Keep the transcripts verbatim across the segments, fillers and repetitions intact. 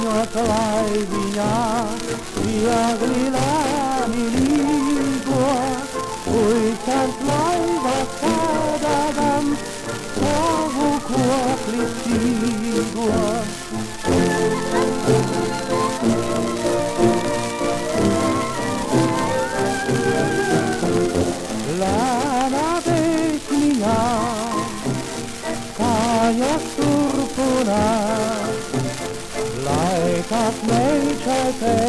noapălai vinea, via grilani lingua, uitant laiva cadadam, savu quoc litigua. Lana vecnia, caia surpuna, Laicas mei c'è te,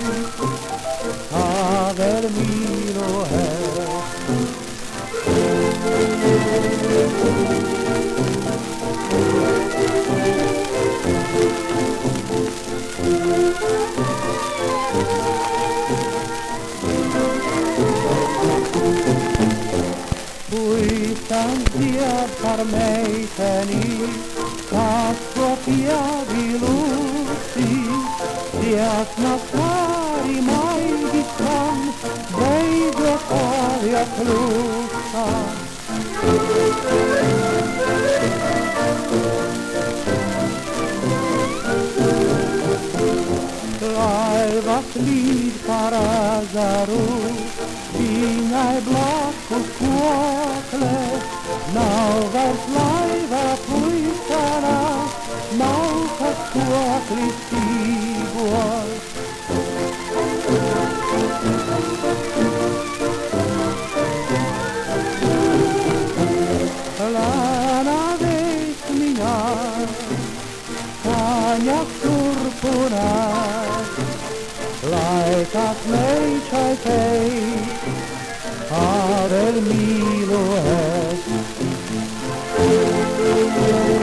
a vermino è. Pui stanzia par mei teni, cas propria vilusi, dias nascari mai distan, dei giocavi a plusa. Laivas lid parazaru, vinai blacus cuocle, nauvers laiva puitana, naucas cuoclis tiguas. Lana vesmina, caniac surpuna, Laicas mei c'è te, ad el milo est.